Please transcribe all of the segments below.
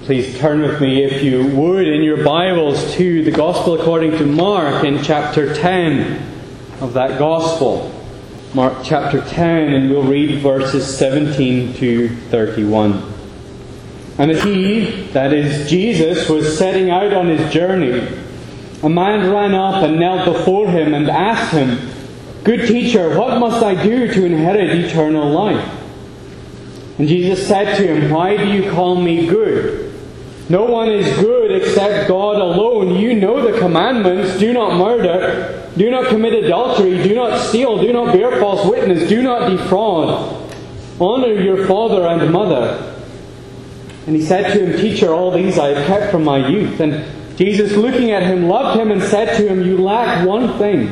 Please turn with me, if you would, in your Bibles to the Gospel according to Mark in chapter 10 of that Gospel. Mark chapter 10, and we'll read verses 17 to 31. And as he, that is Jesus, was setting out on his journey, a man ran up and knelt before him and asked him, "Good teacher, what must I do to inherit eternal life?" And Jesus said to him, "Why do you call me good? No one is good except God alone. You know the commandments: do not murder, do not commit adultery, do not steal, do not bear false witness, do not defraud, honor your father and mother." And he said to him, "Teacher, all these I have kept from my youth." And Jesus, looking at him, loved him and said to him, "You lack one thing.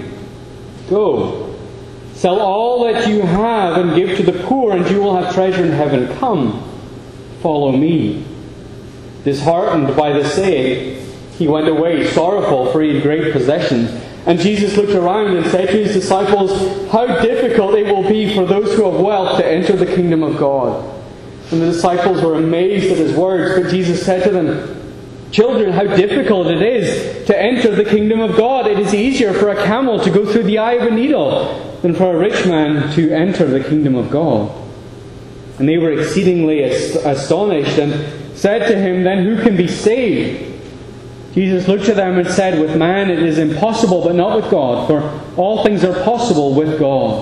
Go, sell all that you have and give to the poor, and you will have treasure in heaven. Come, follow me." Disheartened by the saying, he went away sorrowful, for he had great possessions. And Jesus looked around and said to his disciples, "How difficult it will be for those who have wealth to enter the kingdom of God." And the disciples were amazed at his words, but Jesus said to them, "Children, how difficult it is to enter the kingdom of God. It is easier for a camel to go through the eye of a needle than for a rich man to enter the kingdom of God." And they were exceedingly astonished and said to him, "Then who can be saved?" Jesus looked at them and said, "With man it is impossible, but not with God, for all things are possible with God."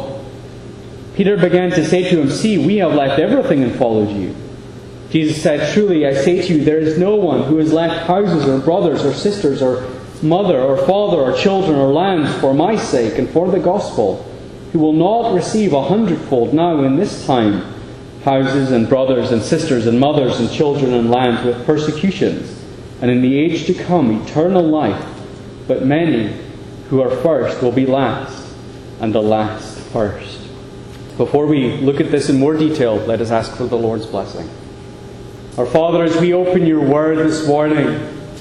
Peter began to say to him, "See, we have left everything and followed you." Jesus said, "Truly I say to you, there is no one who has left houses or brothers or sisters or mother or father or children or lands for my sake and for the gospel, who will not receive 100-fold now in this time houses and brothers and sisters and mothers and children and lands with persecutions, and in the age to come eternal life. But many who are first will be last, and the last first." Before we look at this in more detail, let us ask for the Lord's blessing. Our Father, as we open your word this morning,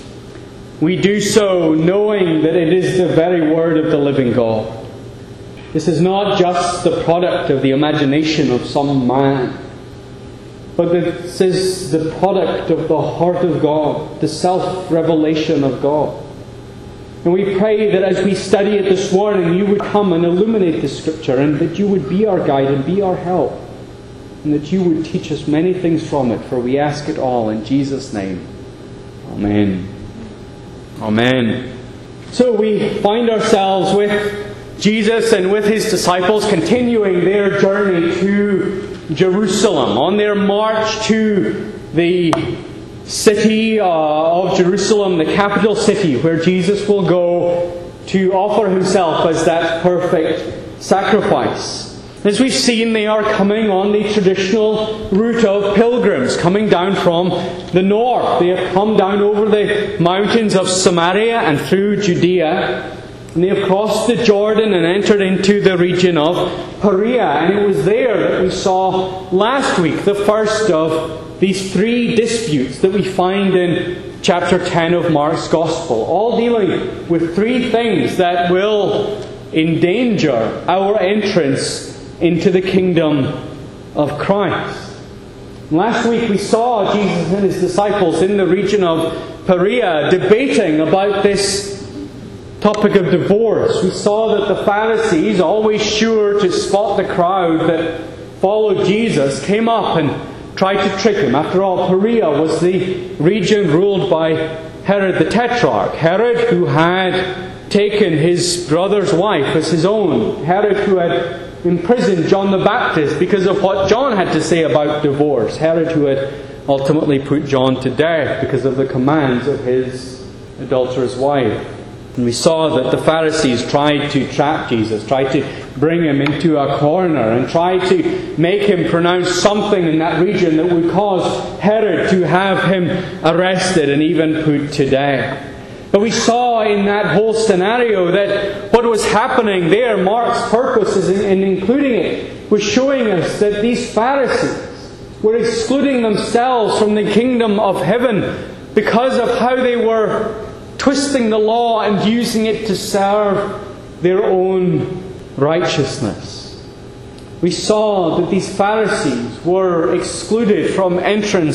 we do so knowing that it is the very word of the living God. This is not just the product of the imagination of some man, but this is the product of the heart of God, the self-revelation of God. And we pray that as we study it this morning, you would come and illuminate the Scripture, and that you would be our guide and be our help, and that you would teach us many things from it, for we ask it all in Jesus' name. Amen. Amen. So we find ourselves with Jesus and with his disciples continuing their journey to Jerusalem, on their march to the city of Jerusalem, the capital city, where Jesus will go to offer himself as that perfect sacrifice. As we've seen, they are coming on the traditional route of pilgrims, coming down from the north. They have come down over the mountains of Samaria and through Judea, and they have crossed the Jordan and entered into the region of Perea. And it was there that we saw last week the first of these three disputes that we find in chapter 10 of Mark's Gospel, all dealing with three things that will endanger our entrance into the kingdom of Christ. Last week we saw Jesus and his disciples in the region of Perea debating about this topic of divorce. We saw that the Pharisees, always sure to spot the crowd that followed Jesus, came up and tried to trick him. After all, Perea was the region ruled by Herod the Tetrarch. Herod, who had taken his brother's wife as his own. Herod, who had imprisoned John the Baptist because of what John had to say about divorce. Herod, who had ultimately put John to death because of the commands of his adulterous wife. And we saw that the Pharisees tried to trap Jesus, tried to bring him into a corner, and tried to make him pronounce something in that region that would cause Herod to have him arrested and even put to death. But we saw in that whole scenario that what was happening there, Mark's purpose in including it, was showing us that these Pharisees were excluding themselves from the kingdom of heaven because of how they were twisting the law and using it to serve their own righteousness. We saw that these Pharisees were excluded from entrance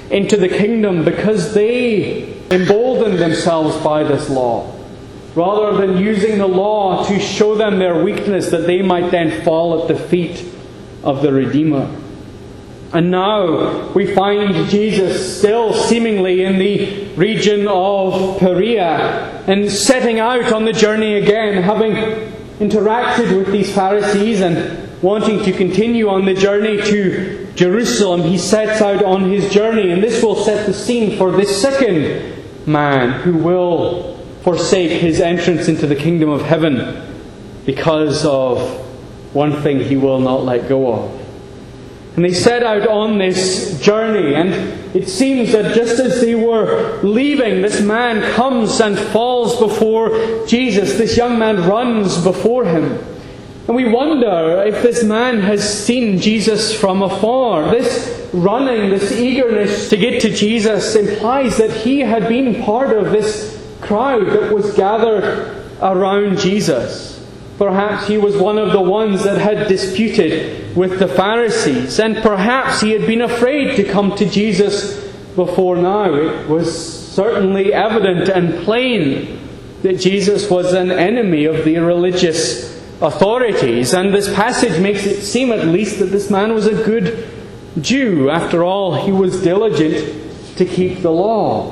into the kingdom because they emboldened themselves by this law, rather than using the law to show them their weakness that they might then fall at the feet of the Redeemer. And now we find Jesus still seemingly in the region of Perea and setting out on the journey again, having interacted with these Pharisees and wanting to continue on the journey to Jerusalem. He sets out on his journey, and this will set the scene for this second man who will forsake his entrance into the kingdom of heaven because of one thing he will not let go of. And they set out on this journey, and it seems that just as they were leaving, this man comes and falls before Jesus. This young man runs before him. And we wonder if this man has seen Jesus from afar. This running, this eagerness to get to Jesus implies that he had been part of this crowd that was gathered around Jesus. Perhaps he was one of the ones that had disputed with the Pharisees, and perhaps he had been afraid to come to Jesus before now. It was certainly evident and plain that Jesus was an enemy of the religious authorities, and this passage makes it seem at least that this man was a good Jew. After all, he was diligent to keep the law.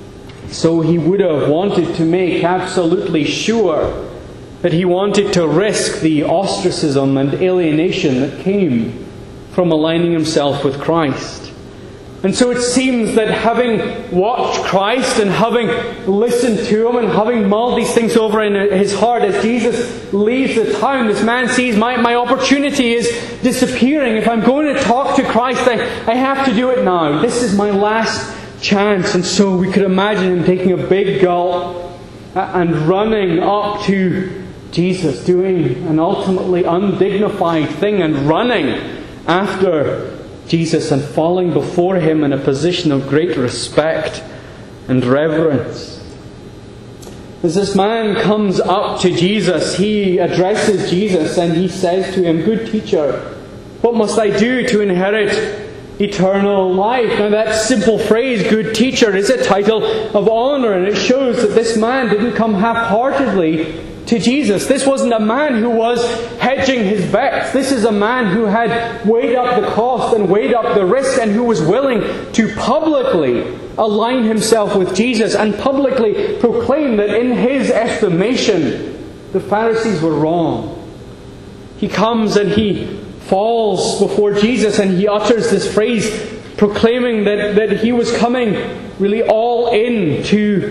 So he would have wanted to make absolutely sure that he wanted to risk the ostracism and alienation that came from aligning himself with Christ. And so it seems that having watched Christ and having listened to Him and having mulled these things over in his heart, as Jesus leaves the town, this man sees my opportunity is disappearing. If I'm going to talk to Christ, I have to do it now. This is my last chance. And so we could imagine him taking a big gulp and running up to Jesus, doing an ultimately undignified thing and running after Jesus and falling before Him in a position of great respect and reverence. As this man comes up to Jesus, he addresses Jesus and he says to Him, "Good teacher, what must I do to inherit eternal life?" Now that simple phrase, "good teacher," is a title of honour, and it shows that this man didn't come half-heartedly to Jesus. This wasn't a man who was hedging his bets. This is a man who had weighed up the cost and weighed up the risk, and who was willing to publicly align himself with Jesus and publicly proclaim that in his estimation the Pharisees were wrong. He comes and he falls before Jesus and he utters this phrase proclaiming that he was coming really all in to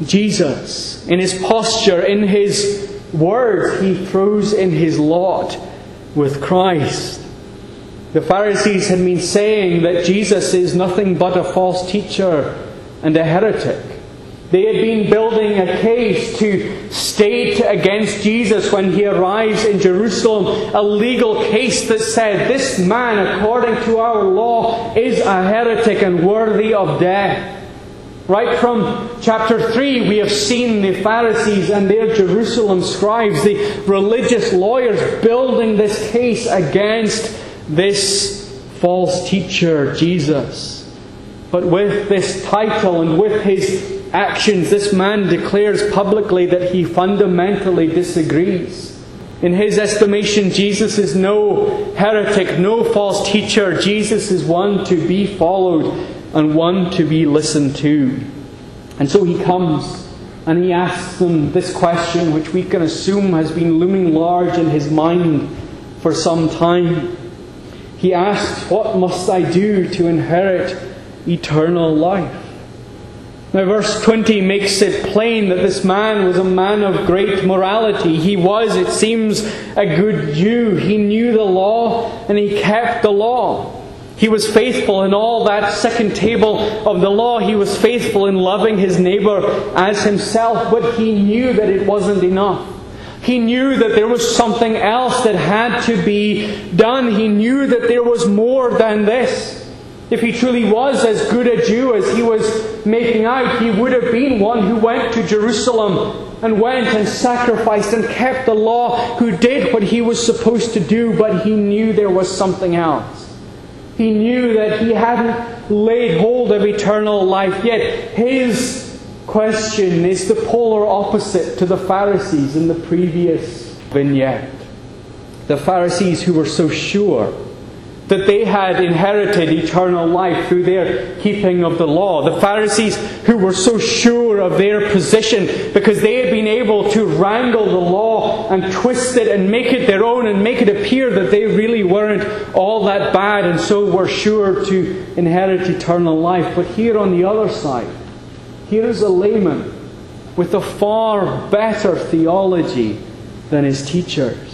Jesus. In his posture, in his words, he throws in his lot with Christ. The Pharisees had been saying that Jesus is nothing but a false teacher and a heretic. They had been building a case to state against Jesus when he arrives in Jerusalem, a legal case that said, this man, according to our law, is a heretic and worthy of death. Right from chapter 3, we have seen the Pharisees and their Jerusalem scribes, the religious lawyers, building this case against this false teacher, Jesus. But with this title and with his actions, this man declares publicly that he fundamentally disagrees. In his estimation, Jesus is no heretic, no false teacher. Jesus is one to be followed and one to be listened to. And so he comes and he asks them this question, which we can assume has been looming large in his mind for some time. He asks, "What must I do to inherit eternal life?" Now verse 20 makes it plain that this man was a man of great morality. He was, it seems, a good Jew. He knew the law and he kept the law. He was faithful in all that second table of the law. He was faithful in loving his neighbour as himself, but he knew that it wasn't enough. He knew that there was something else that had to be done. He knew that there was more than this. If he truly was as good a Jew as he was making out, he would have been one who went to Jerusalem and went and sacrificed and kept the law, who did what he was supposed to do, but he knew there was something else. He knew that he hadn't laid hold of eternal life. Yet his question is the polar opposite to the Pharisees in the previous vignette. The Pharisees who were so sure that they had inherited eternal life through their keeping of the law. The Pharisees who were so sure of their position because they had been able to wrangle the law and twist it and make it their own and make it appear that they really weren't all that bad and so were sure to inherit eternal life. But here on the other side, here is a layman with a far better theology than his teachers.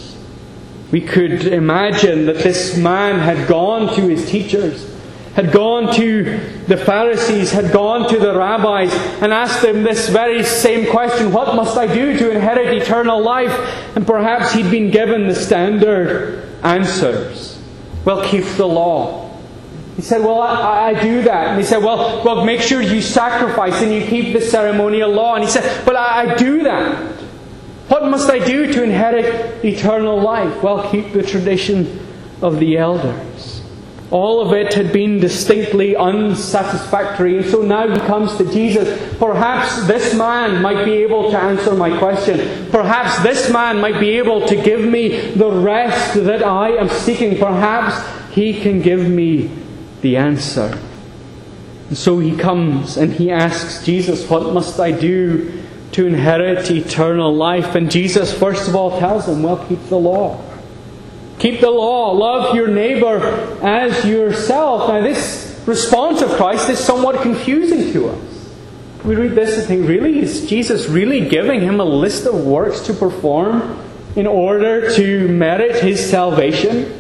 We could imagine that this man had gone to his teachers, had gone to the Pharisees, had gone to the rabbis and asked them this very same question, what must I do to inherit eternal life? And perhaps he'd been given the standard answers. Well, keep the law. He said, well, I do that. And he said, well, make sure you sacrifice and you keep the ceremonial law. And he said, but I do that. What must I do to inherit eternal life? Well, keep the tradition of the elders. All of it had been distinctly unsatisfactory. And so now he comes to Jesus. Perhaps this man might be able to answer my question. Perhaps this man might be able to give me the rest that I am seeking. Perhaps he can give me the answer. And so he comes and he asks Jesus, what must I do to inherit eternal life? And Jesus first of all tells him, well, keep the law. Keep the law. Love your neighbour as yourself. Now this response of Christ is somewhat confusing to us. We read this and think, really? Is Jesus really giving him a list of works to perform in order to merit his salvation?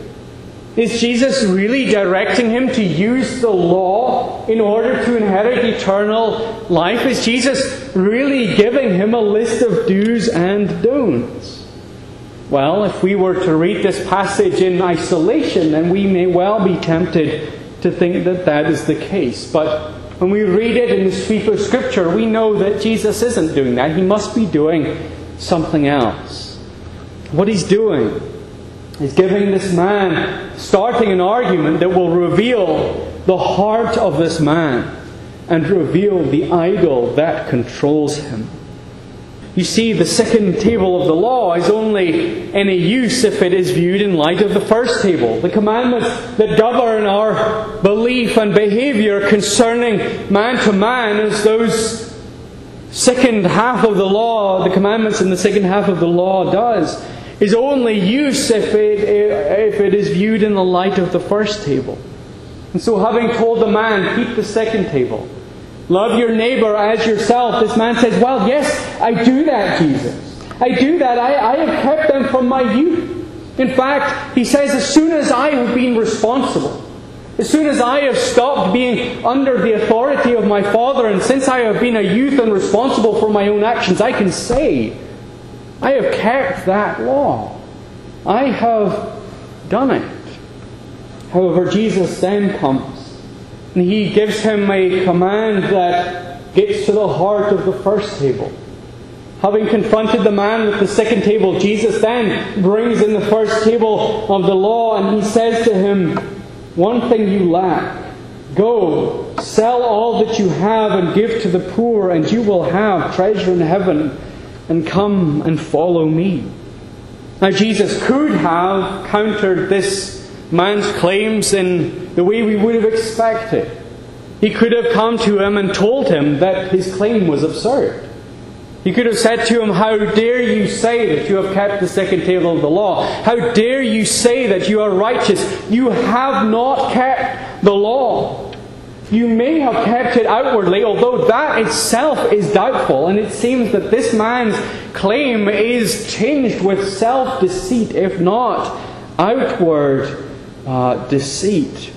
Is Jesus really directing him to use the law in order to inherit eternal life? Is Jesus really giving him a list of do's and don'ts? Well, if we were to read this passage in isolation, then we may well be tempted to think that that is the case. But when we read it in the sweep of Scripture, we know that Jesus isn't doing that. He must be doing something else. What he's doing is giving this man, starting an argument that will reveal the heart of this man and reveal the idol that controls him. You see, the second table of the law is only any use if it is viewed in light of the first table. The commandments that govern our belief and behaviour concerning man to man, as those second half of the law, the commandments in the second half of the law does, is only use if it is viewed in the light of the first table. And so having told the man, keep the second table, love your neighbour as yourself, this man says, well, yes, I do that, Jesus. I do that. I have kept them from my youth. In fact, he says, as soon as I have been responsible, as soon as I have stopped being under the authority of my father, and since I have been a youth and responsible for my own actions, I can say, I have kept that law. I have done it. However, Jesus then comes and he gives him a command that gets to the heart of the first table. Having confronted the man with the second table, Jesus then brings in the first table of the law and he says to him, one thing you lack. Go, sell all that you have and give to the poor, and you will have treasure in heaven. And come and follow me. Now Jesus could have countered this man's claims in the way we would have expected. He could have come to him and told him that his claim was absurd. He could have said to him, how dare you say that you have kept the second table of the law? How dare you say that you are righteous? You have not kept the law. You may have kept it outwardly, although that itself is doubtful. And it seems that this man's claim is tinged with self-deceit, if not outward deceit.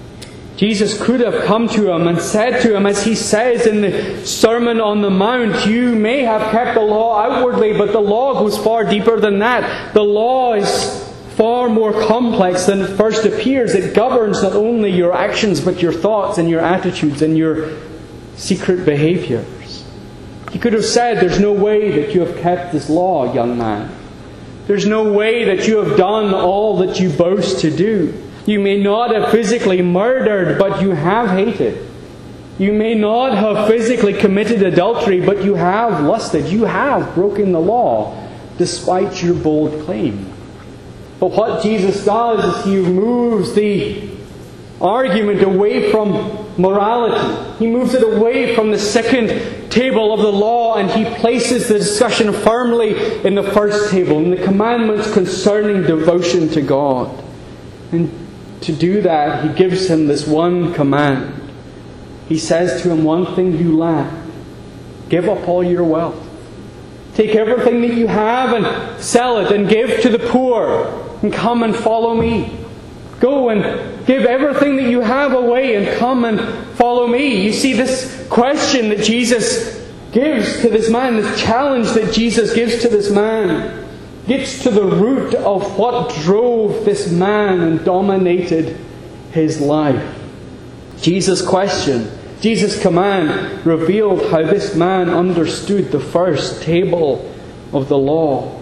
Jesus could have come to him and said to him, as he says in the Sermon on the Mount, you may have kept the law outwardly, but the law goes far deeper than that. The law is far more complex than it first appears. It governs not only your actions, but your thoughts and your attitudes and your secret behaviours. He could have said, there's no way that you have kept this law, young man. There's no way that you have done all that you boast to do. You may not have physically murdered, but you have hated. You may not have physically committed adultery, but you have lusted. You have broken the law, despite your bold claim. But what Jesus does is He moves the argument away from morality. He moves it away from the second table of the law, and He places the discussion firmly in the first table, in the commandments concerning devotion to God. And to do that, He gives him this one command. He says to him, one thing you lack. Give up all your wealth. Take everything that you have and sell it and give to the poor, and come and follow me. Go and give everything that you have away and come and follow me. You see, this question that Jesus gives to this man, this challenge that Jesus gives to this man, gets to the root of what drove this man and dominated his life. Jesus' question, Jesus' command, revealed how this man understood the first table of the law.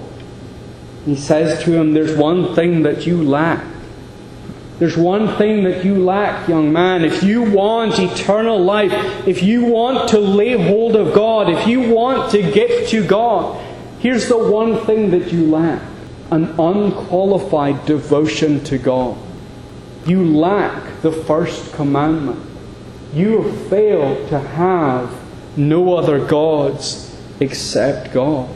He says to him, there's one thing that you lack. There's one thing that you lack, young man. If you want eternal life, if you want to lay hold of God, if you want to get to God, here's the one thing that you lack. An unqualified devotion to God. You lack the first commandment. You have failed to have no other gods except God.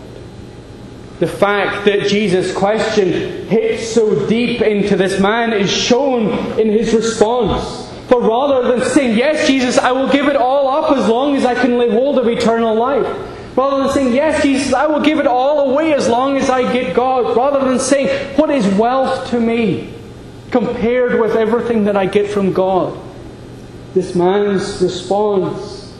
The fact that Jesus' question hits so deep into this man is shown in his response. For rather than saying, yes, Jesus, I will give it all up as long as I can lay hold of eternal life. Rather than saying, yes, Jesus, I will give it all away as long as I get God. Rather than saying, what is wealth to me compared with everything that I get from God? This man's response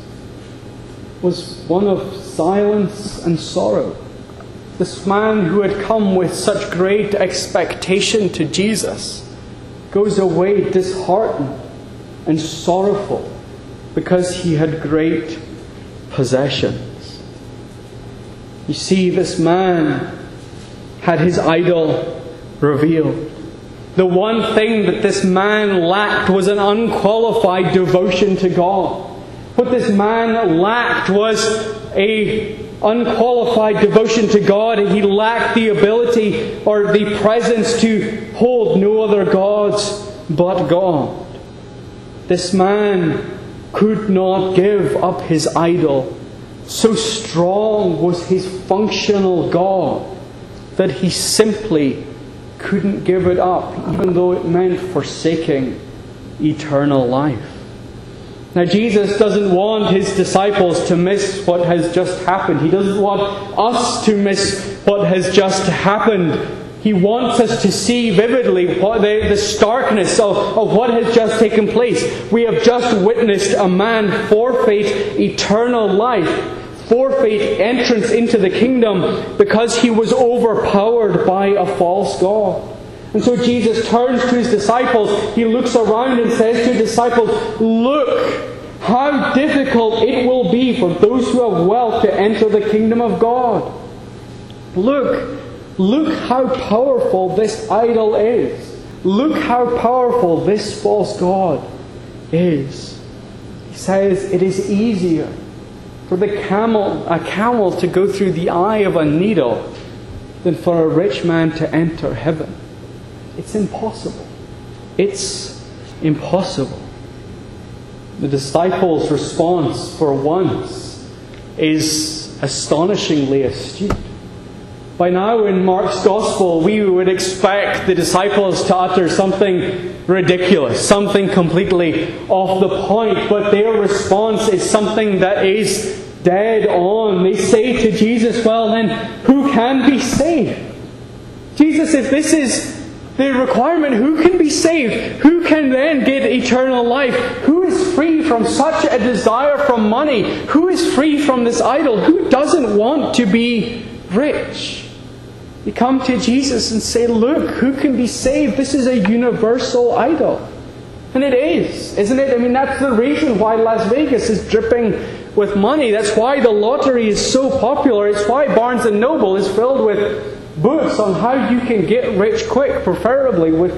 was one of silence and sorrow. This man who had come with such great expectation to Jesus goes away disheartened and sorrowful because he had great possessions. You see, this man had his idol revealed. The one thing that this man lacked was an unqualified devotion to God. What this man lacked was an unqualified devotion to God. He lacked the ability or the presence to hold no other gods but God. This man could not give up his idol. So strong was his functional God that he simply couldn't give it up, even though it meant forsaking eternal life. Now, Jesus doesn't want His disciples to miss what has just happened. He doesn't want us to miss what has just happened. He wants us to see vividly the starkness of what has just taken place. We have just witnessed a man forfeit eternal life, forfeit entrance into the kingdom because he was overpowered by a false god. And so Jesus turns to His disciples. He looks around and says to His disciples, look how difficult it will be for those who have wealth to enter the kingdom of God. Look how powerful this idol is. Look how powerful this false god is. He says it is easier for a camel to go through the eye of a needle than for a rich man to enter heaven. It's impossible. It's impossible. The disciples' response for once is astonishingly astute. By now in Mark's Gospel, we would expect the disciples to utter something ridiculous, something completely off the point, but their response is something that is dead on. They say to Jesus, well then, who can be saved? Jesus, if this is the requirement, who can be saved? Who can then get eternal life? Who is free from such a desire for money? Who is free from this idol? Who doesn't want to be rich? You come to Jesus and say, look, who can be saved? This is a universal idol. And it is, isn't it? I mean, that's the reason why Las Vegas is dripping with money. That's why the lottery is so popular. It's why Barnes & Noble is filled with books on how you can get rich quick, preferably with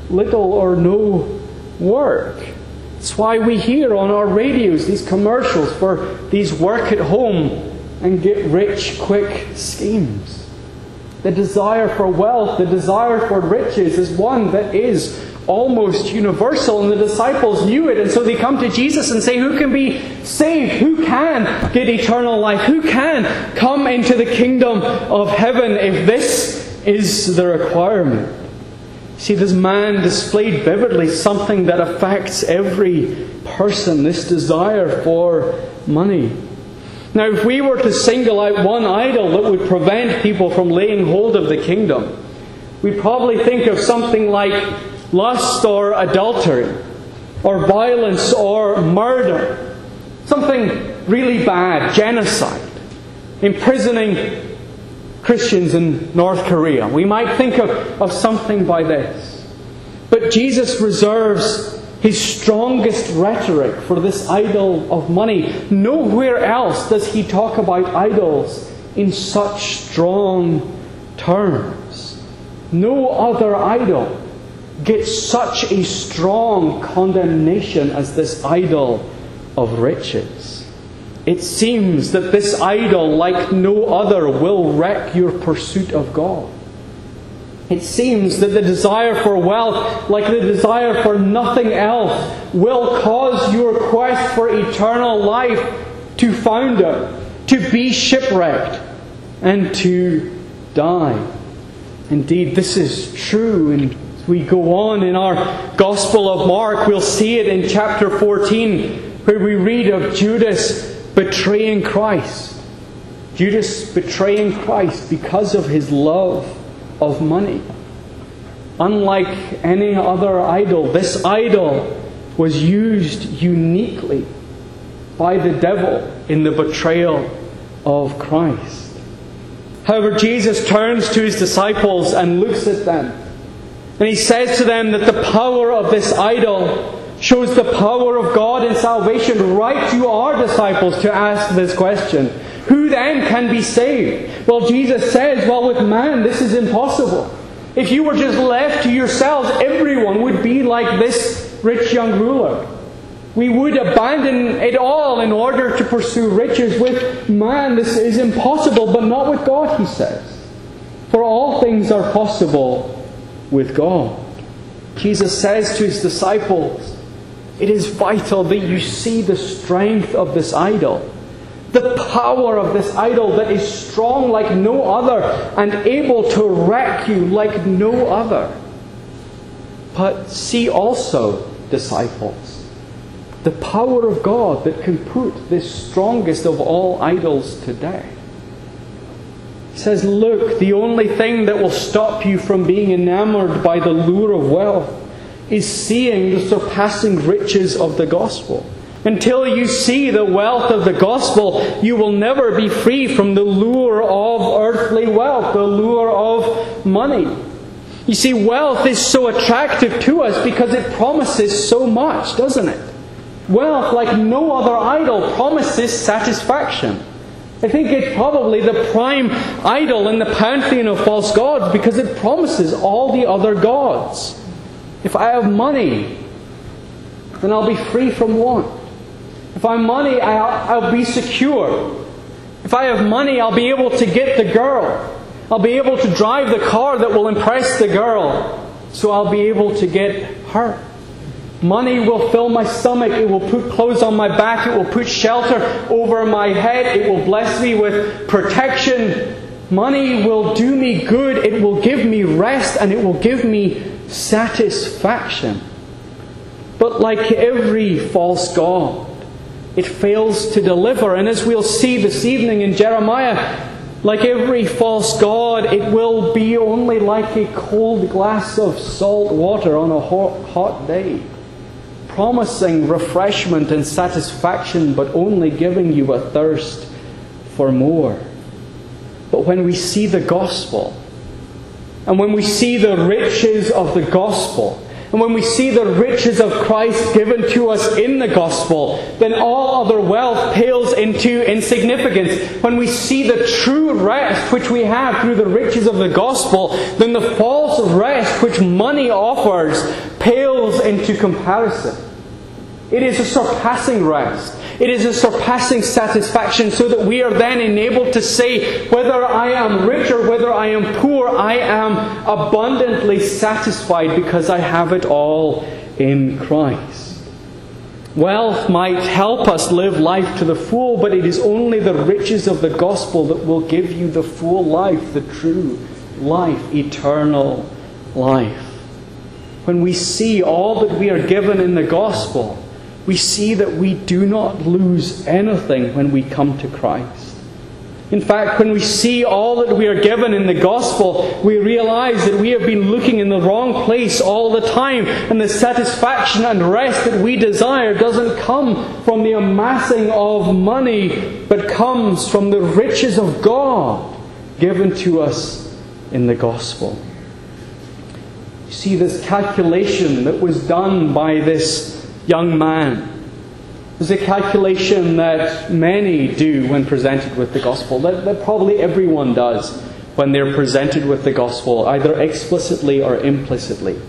little or no work. It's why we hear on our radios these commercials for these work at home and get rich quick schemes. The desire for wealth, the desire for riches is one that is almost universal, and the disciples knew it, and so they come to Jesus and say, who can be saved? Who can get eternal life? Who can come into the kingdom of heaven if this is the requirement? See, this man displayed vividly something that affects every person, this desire for money. Now, if we were to single out one idol that would prevent people from laying hold of the kingdom, we'd probably think of something like lust or adultery, or violence or murder. Something really bad, genocide, imprisoning Christians in North Korea. We might think of something by this. But Jesus reserves His strongest rhetoric for this idol of money. Nowhere else does He talk about idols in such strong terms. No other idol gets such a strong condemnation as this idol of riches. It seems that this idol, like no other, will wreck your pursuit of God. It seems that the desire for wealth, like the desire for nothing else, will cause your quest for eternal life to founder, to be shipwrecked, and to die. Indeed, this is true. And as we go on in our Gospel of Mark, we'll see it in chapter 14, where we read of Judas betraying Christ. Judas betraying Christ because of his love of money. Unlike any other idol, this idol was used uniquely by the devil in the betrayal of Christ. However, Jesus turns to His disciples and looks at them, and He says to them that the power of this idol shows the power of God in salvation. Right you are, disciples, to ask this question. Who then can be saved? Well, Jesus says, with man this is impossible. If you were just left to yourselves, everyone would be like this rich young ruler. We would abandon it all in order to pursue riches. With man this is impossible, but not with God, He says. For all things are possible with God. Jesus says to His disciples, it is vital that you see the strength of this idol. The power of this idol that is strong like no other and able to wreck you like no other. But see also, disciples, the power of God that can put this strongest of all idols to death. He says, look, the only thing that will stop you from being enamored by the lure of wealth is seeing the surpassing riches of the gospel. Until you see the wealth of the gospel, you will never be free from the lure of earthly wealth, the lure of money. You see, wealth is so attractive to us because it promises so much, doesn't it? Wealth, like no other idol, promises satisfaction. I think it's probably the prime idol in the pantheon of false gods because it promises all the other gods. If I have money, then I'll be free from want. If I have money, I'll be secure. If I have money, I'll be able to get the girl. I'll be able to drive the car that will impress the girl. So I'll be able to get her. Money will fill my stomach. It will put clothes on my back. It will put shelter over my head. It will bless me with protection. Money will do me good. It will give me rest, and it will give me satisfaction. But like every false god, it fails to deliver. And as we'll see this evening in Jeremiah, like every false god, it will be only like a cold glass of salt water on a hot day, promising refreshment and satisfaction, but only giving you a thirst for more. But when we see the gospel, and when we see the riches of the gospel, And when we see the riches of Christ given to us in the gospel, then all other wealth pales into insignificance. When we see the true rest which we have through the riches of the gospel, then the false rest which money offers pales into comparison. It is a surpassing rest. It is a surpassing satisfaction, so that we are then enabled to say, whether I am rich or whether I am poor, I am abundantly satisfied because I have it all in Christ. Wealth might help us live life to the full, but it is only the riches of the gospel that will give you the full life, the true life, eternal life. When we see all that we are given in the gospel, we see that we do not lose anything when we come to Christ. In fact, when we see all that we are given in the gospel, we realize that we have been looking in the wrong place all the time, and the satisfaction and rest that we desire doesn't come from the amassing of money, but comes from the riches of God given to us in the gospel. You see, this calculation that was done by this young man is a calculation that many do when presented with the gospel, that probably everyone does when they're presented with the gospel, either explicitly or implicitly.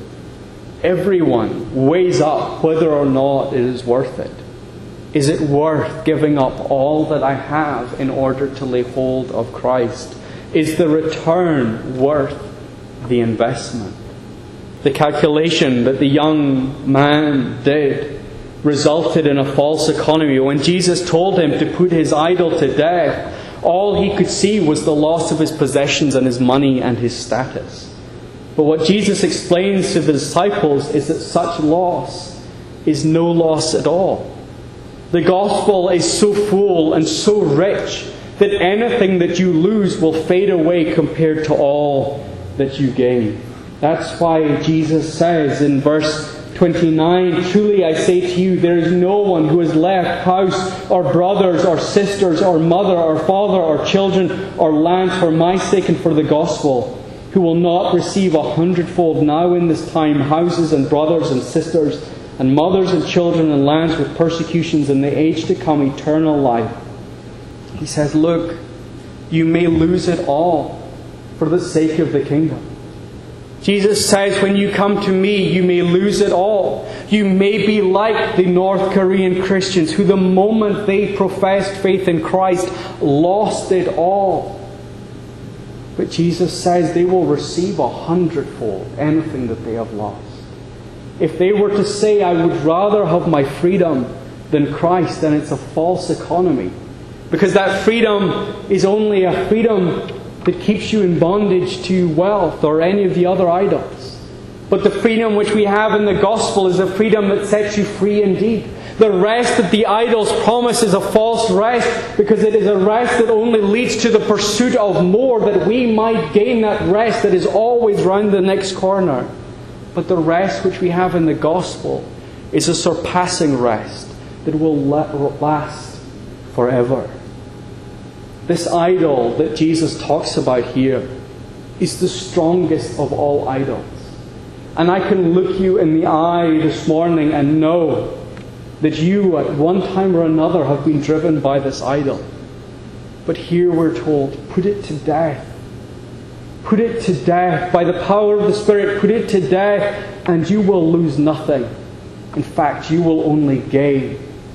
Everyone weighs up whether or not it is worth it. Is it worth giving up all that I have in order to lay hold of Christ? Is the return worth the investment? The calculation that the young man did resulted in a false economy. When Jesus told him to put his idol to death, all he could see was the loss of his possessions and his money and his status. But what Jesus explains to the disciples is that such loss is no loss at all. The gospel is so full and so rich that anything that you lose will fade away compared to all that you gain. That's why Jesus says in verse 29, "Truly I say to you, there is no one who has left house or brothers or sisters or mother or father or children or land for my sake and for the gospel, who will not receive 100-fold now in this time houses and brothers and sisters and mothers and children and lands with persecutions in the age to come eternal life." He says, look, you may lose it all for the sake of the kingdom. Jesus says, when you come to me, you may lose it all. You may be like the North Korean Christians who the moment they professed faith in Christ lost it all. But Jesus says they will receive 100-fold anything that they have lost. If they were to say, I would rather have my freedom than Christ, then it's a false economy. Because that freedom is only a freedom that keeps you in bondage to wealth or any of the other idols. But the freedom which we have in the gospel is a freedom that sets you free indeed. The rest that the idols promise is a false rest, because it is a rest that only leads to the pursuit of more, that we might gain that rest that is always round the next corner. But the rest which we have in the gospel is a surpassing rest that will last forever. This idol that Jesus talks about here is the strongest of all idols. And I can look you in the eye this morning and know that you at one time or another have been driven by this idol. But here we're told, put it to death. Put it to death. By the power of the Spirit, put it to death, and you will lose nothing. In fact, you will only gain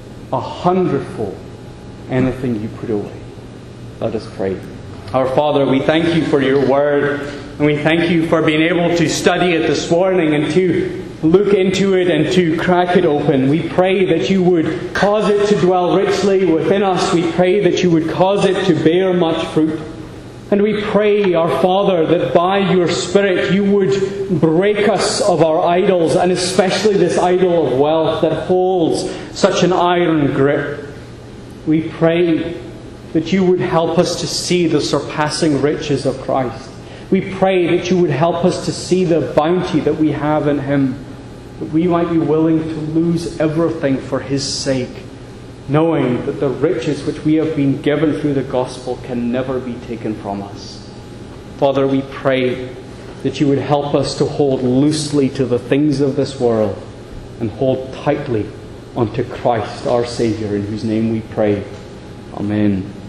100-fold anything you put away. Let us pray. Our Father, we thank you for your word, and we thank you for being able to study it this morning and to look into it and to crack it open. We pray that you would cause it to dwell richly within us. We pray that you would cause it to bear much fruit. And we pray, our Father, that by your Spirit you would break us of our idols, and especially this idol of wealth that holds such an iron grip. We pray that you would help us to see the surpassing riches of Christ. We pray that you would help us to see the bounty that we have in Him, that we might be willing to lose everything for His sake, knowing that the riches which we have been given through the gospel can never be taken from us. Father, we pray that you would help us to hold loosely to the things of this world and hold tightly unto Christ our Saviour, in whose name we pray. Amen.